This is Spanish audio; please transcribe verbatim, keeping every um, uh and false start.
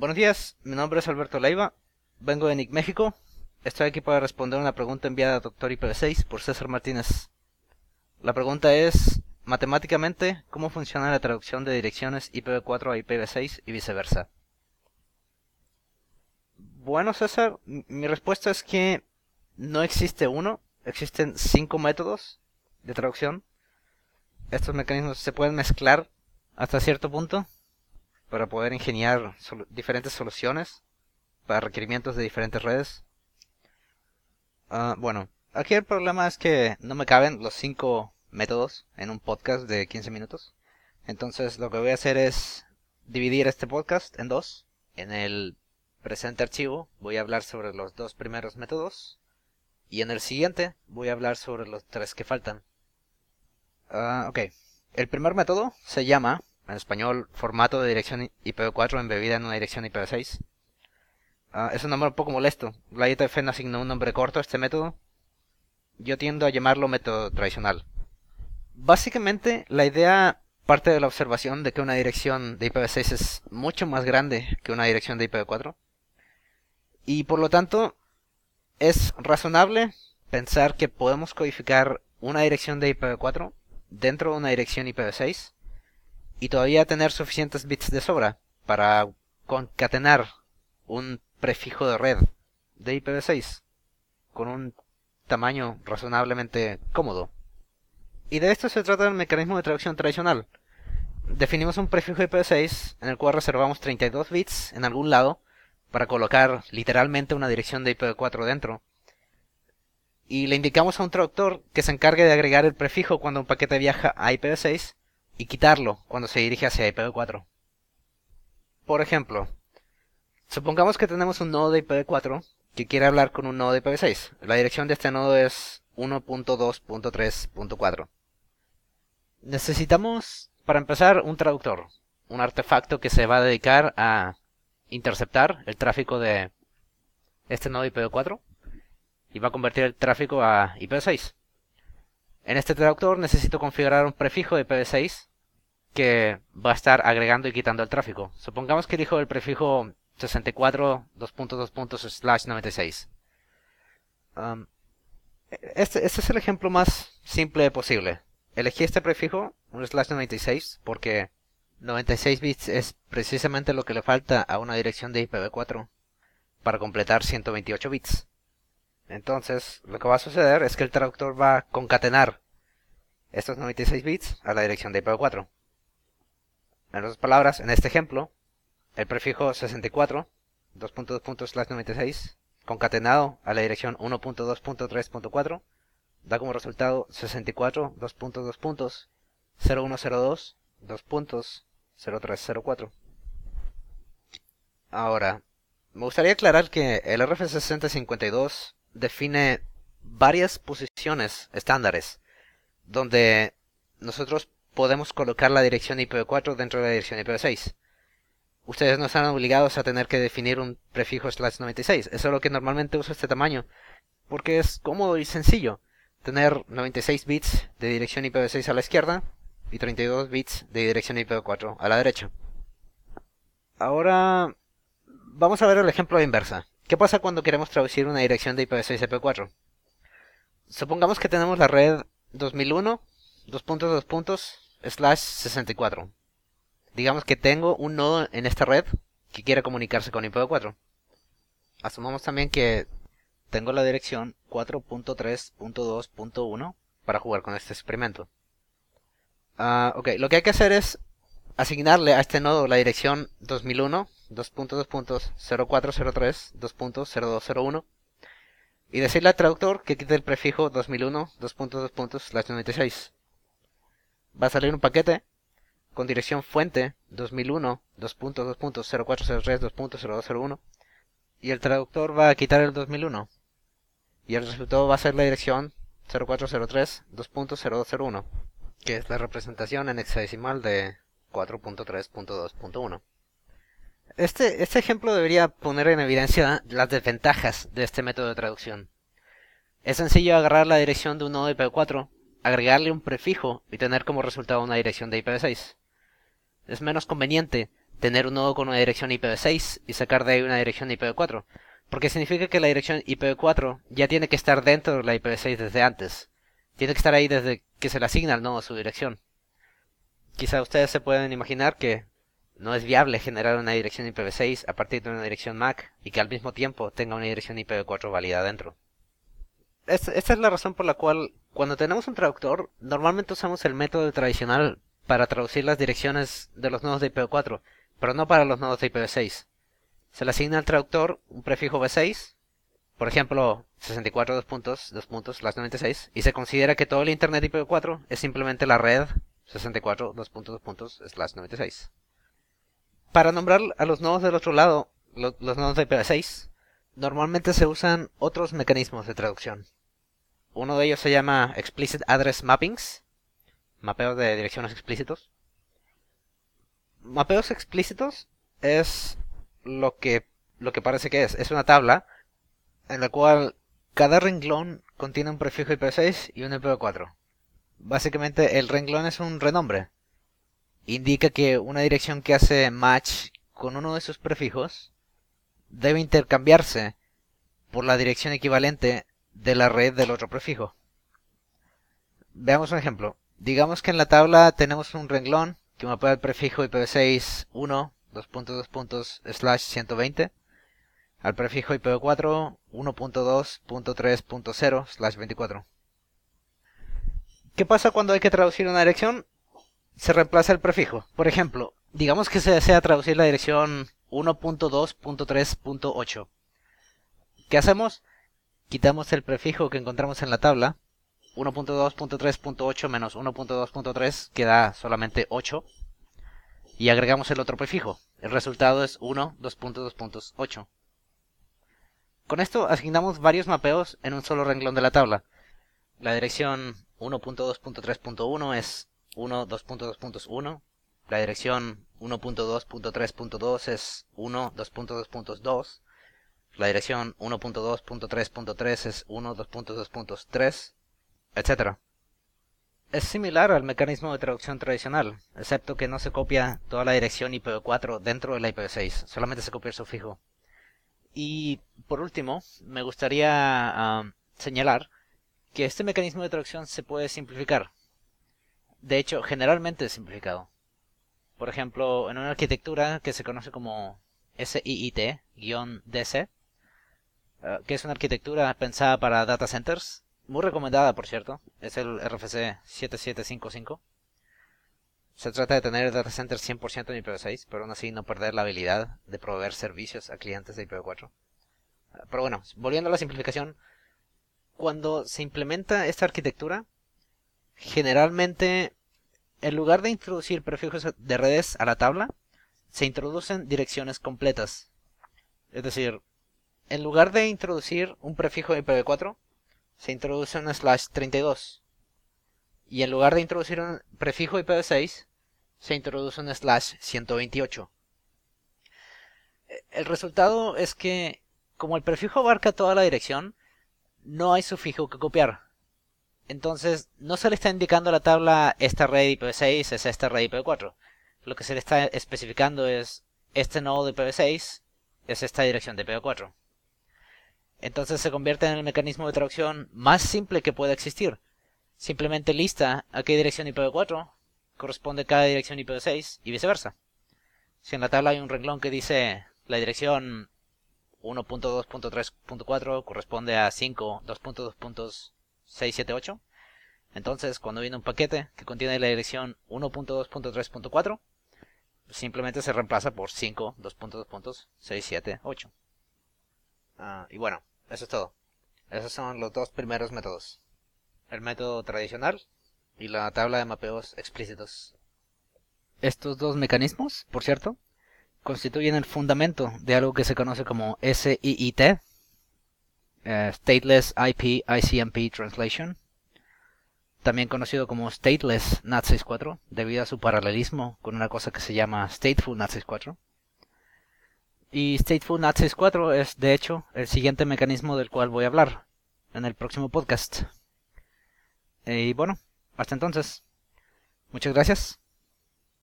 Buenos días, mi nombre es Alberto Leiva, vengo de Nick, México. Estoy aquí para responder una pregunta enviada a Doctor I P v seis por César Martínez. La pregunta es, matemáticamente, ¿cómo funciona la traducción de direcciones I P v cuatro a I P v seis y viceversa? Bueno, César, m- mi respuesta es que no existe uno, existen cinco métodos de traducción. Estos mecanismos se pueden mezclar hasta cierto punto para poder ingeniar solu- diferentes soluciones para requerimientos de diferentes redes. Ah, bueno, aquí el problema es que no me caben los cinco métodos en un podcast de quince minutos. Entonces lo que voy a hacer es dividir este podcast en dos. En el presente archivo voy a hablar sobre los dos primeros métodos y en el siguiente voy a hablar sobre los tres que faltan. Ah, ok. El primer método se llama, en español, formato de dirección I P v cuatro embebida en una dirección I P v seis. Ah, es un nombre un poco molesto. La I T F no asignó un nombre corto a este método. Yo tiendo a llamarlo método tradicional. Básicamente, la idea parte de la observación de que una dirección de I P v seis es mucho más grande que una dirección de I P v cuatro. Y por lo tanto, es razonable pensar que podemos codificar una dirección de I P v cuatro dentro de una dirección I P v seis y todavía tener suficientes bits de sobra para concatenar un prefijo de red de I P v seis con un tamaño razonablemente cómodo. Y de esto se trata el mecanismo de traducción tradicional. Definimos un prefijo I P v seis en el cual reservamos treinta y dos bits en algún lado para colocar literalmente una dirección de I P v cuatro dentro. Y le indicamos a un traductor que se encargue de agregar el prefijo cuando un paquete viaja a I P v seis y quitarlo cuando se dirige hacia I P v cuatro. Por ejemplo, supongamos que tenemos un nodo de I P v cuatro que quiere hablar con un nodo de I P v seis. La dirección de este nodo es uno punto dos punto tres punto cuatro. Necesitamos, para empezar, un traductor, un artefacto que se va a dedicar a interceptar el tráfico de este nodo I P v cuatro y va a convertir el tráfico a I P v seis. En este traductor necesito configurar un prefijo de I P v seis que va a estar agregando y quitando el tráfico. Supongamos que elijo el prefijo sesenta y cuatro dos punto dos punto slash noventa y seis. Um, este, este es el ejemplo más simple posible. Elegí este prefijo, un slash noventa y seis, porque noventa y seis bits es precisamente lo que le falta a una dirección de I P v cuatro para completar ciento veintiocho bits. Entonces, lo que va a suceder es que el traductor va a concatenar estos noventa y seis bits a la dirección de I P v cuatro. En otras palabras, en este ejemplo, el prefijo sesenta y cuatro dos punto dos punto slash noventa y seis concatenado a la dirección uno punto dos punto tres punto cuatro da como resultado sesenta y cuatro dos punto dos puntos cero uno cero dos dos puntos cero tres cero cuatro. Ahora, me gustaría aclarar que el R F C sesenta cincuenta y dos define varias posiciones estándares donde nosotros podemos colocar la dirección I P v cuatro dentro de la dirección I P v seis. Ustedes no están obligados a tener que definir un prefijo slash noventa y seis. Eso es lo que normalmente uso este tamaño, porque es cómodo y sencillo tener noventa y seis bits de dirección I P v seis a la izquierda y treinta y dos bits de dirección I P v cuatro a la derecha. Ahora vamos a ver el ejemplo inversa. ¿Qué pasa cuando queremos traducir una dirección de I P v seis a I P v cuatro? Supongamos que tenemos la red dos mil uno dos puntos dos puntos slash sesenta y cuatro. Digamos que tengo un nodo en esta red que quiere comunicarse con I P v cuatro. Asumamos también que tengo la dirección cuatro punto tres punto dos punto uno para jugar con este experimento. Uh, ok, lo que hay que hacer es asignarle a este nodo la dirección dos mil uno dos punto dos punto cero cuatro cero tres dos punto cero dos cero uno y decirle al traductor que quite el prefijo dos mil uno dos punto dos punto slash noventa y seis. Va a salir un paquete con dirección fuente dos mil uno dos punto dos punto cero cuatro cero tres dos punto cero dos cero uno y el traductor va a quitar el dos mil uno y el resultado va a ser la dirección cero cuatro cero tres dos punto cero dos cero uno, que es la representación en hexadecimal de cuatro punto tres punto dos punto uno. Este, este ejemplo debería poner en evidencia las desventajas de este método de traducción. Es sencillo agarrar la dirección de un nodo de I P v cuatro, agregarle un prefijo y tener como resultado una dirección de I P v seis. Es menos conveniente tener un nodo con una dirección I P v seis y sacar de ahí una dirección I P v cuatro, porque significa que la dirección I P v cuatro ya tiene que estar dentro de la I P v seis desde antes. Tiene que estar ahí desde que se le asigna al nodo su dirección. Quizá ustedes se pueden imaginar que no es viable generar una dirección I P v seis a partir de una dirección M A C y que al mismo tiempo tenga una dirección I P v cuatro válida dentro. Esta, esta es la razón por la cual cuando tenemos un traductor, normalmente usamos el método tradicional para traducir las direcciones de los nodos de I P v cuatro, pero no para los nodos de I P v seis. Se le asigna al traductor un prefijo v seis, por ejemplo, sesenta y cuatro dos puntos, dos puntos, slash noventa y seis, y se considera que todo el internet I P v cuatro es simplemente la red sesenta y cuatro dos puntos, dos puntos, slash noventa y seis. Para nombrar a los nodos del otro lado, lo, los nodos de I P v seis, normalmente se usan otros mecanismos de traducción. Uno de ellos se llama Explicit Address Mappings, mapeos de direcciones explícitos. Mapeos explícitos es lo que, lo que parece que es. Es una tabla en la cual cada renglón contiene un prefijo I P v seis y un I P v cuatro. Básicamente el renglón es un renombre. Indica que una dirección que hace match con uno de sus prefijos debe intercambiarse por la dirección equivalente de la red del otro prefijo. Veamos un ejemplo. Digamos que en la tabla tenemos un renglón que mapea el prefijo I P v seis uno, dos puntos, dos puntos, slash ciento veinte, al prefijo I P v cuatro uno punto dos punto tres punto cero, slash veinticuatro. ¿Qué pasa cuando hay que traducir una dirección? Se reemplaza el prefijo. Por ejemplo, digamos que se desea traducir la dirección uno punto dos punto tres punto ocho. ¿Qué hacemos? Quitamos el prefijo que encontramos en la tabla, uno punto dos punto tres punto ocho menos uno punto dos punto tres, que da solamente ocho, y agregamos el otro prefijo. El resultado es uno, dos puntos, dos puntos, ocho. Con esto asignamos varios mapeos en un solo renglón de la tabla. La dirección uno punto dos punto tres punto uno es uno, dos puntos, dos puntos, uno. La dirección uno punto dos punto tres punto dos es uno, dos puntos, dos puntos, dos. La dirección uno punto dos punto tres punto tres es uno, dos puntos, dos puntos, tres, etcétera. Es similar al mecanismo de traducción tradicional, excepto que no se copia toda la dirección I P v cuatro dentro de la I P v seis, solamente se copia el sufijo. Y por último, me gustaría uh, señalar que este mecanismo de traducción se puede simplificar. De hecho, generalmente es simplificado. Por ejemplo, en una arquitectura que se conoce como S I I T-D C, uh, que es una arquitectura pensada para data centers, muy recomendada por cierto, es el R F C siete siete cinco cinco. Se trata de tener data centers cien por ciento en I P v seis, pero aún así no perder la habilidad de proveer servicios a clientes de I P v cuatro. Uh, pero bueno, volviendo a la simplificación, cuando se implementa esta arquitectura, generalmente en lugar de introducir prefijos de redes a la tabla, se introducen direcciones completas. Es decir, en lugar de introducir un prefijo de I P v cuatro, se introduce un slash treinta y dos. Y en lugar de introducir un prefijo I P v seis, se introduce un slash ciento veintiocho. El resultado es que, como el prefijo abarca toda la dirección, no hay sufijo que copiar. Entonces, no se le está indicando a la tabla esta red I P v seis es esta red I P v cuatro. Lo que se le está especificando es este nodo de I P v seis es esta dirección de I P v cuatro. Entonces se convierte en el mecanismo de traducción más simple que pueda existir. Simplemente lista a qué dirección I P v cuatro corresponde cada dirección I P v seis y viceversa. Si en la tabla hay un renglón que dice la dirección uno punto dos punto tres punto cuatro corresponde a cinco, dos punto dos punto seis siete ocho, entonces cuando viene un paquete que contiene la dirección uno punto dos punto tres punto cuatro, simplemente se reemplaza por cinco, dos punto dos punto seis siete ocho. Uh, y bueno, eso es todo. Esos son los dos primeros métodos. El método tradicional y la tabla de mapeos explícitos. Estos dos mecanismos, por cierto, constituyen el fundamento de algo que se conoce como S I I T, uh, Stateless I P I C M P Translation, también conocido como Stateless N A T sesenta y cuatro, debido a su paralelismo con una cosa que se llama Stateful N A T sesenta y cuatro. Y Stateful N A T sesenta y cuatro es, de hecho, el siguiente mecanismo del cual voy a hablar en el próximo podcast. Y bueno, hasta entonces, muchas gracias.